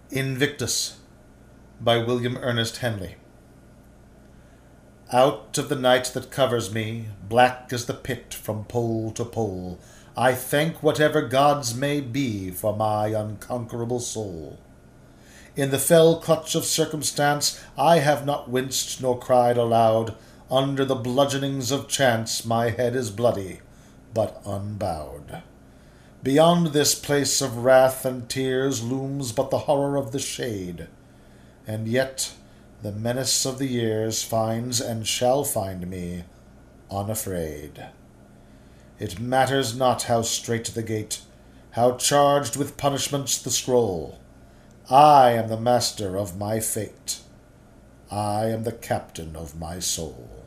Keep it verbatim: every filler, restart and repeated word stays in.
Invictus by William Ernest Henley. Out of the night that covers me, black as the pit from pole to pole, I thank whatever gods may be for my unconquerable soul. In the fell clutch of circumstance I have not winced nor cried aloud. Under the bludgeonings of chance my head is bloody, but unbowed. Beyond this place of wrath and tears looms but the horror of the shade, and yet the menace of the years finds and shall find me unafraid. It matters not how strait the gate, how charged with punishments the scroll. I am the master of my fate. I am the captain of my soul.